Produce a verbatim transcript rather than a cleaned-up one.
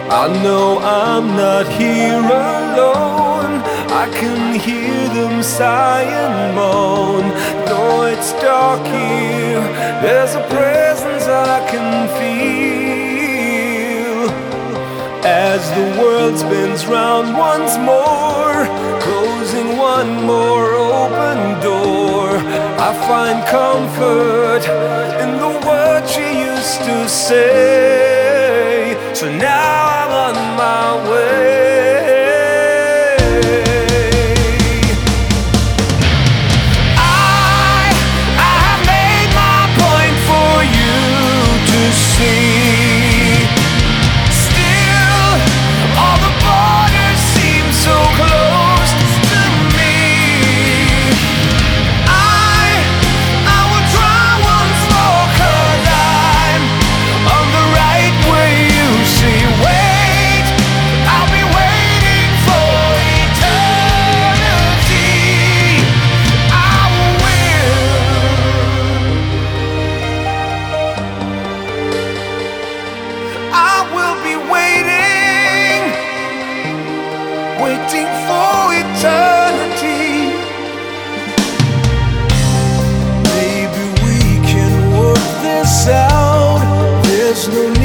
I know I'm not here alone. I can hear them sigh and moan. Though it's dark here, there's a presence I can feel. As the world spins round once more, closing one more open door, I find comfort in the words she used to say. So now I'm on my way. I, I have made my point for you to see. Still, all the borders seem so close to me. I, I will try once more, 'cause I'm on the right way, you see. Wait, I'll be waiting for eternity. I will, I will be waiting, waiting for eternity. Maybe we can work this out. There's no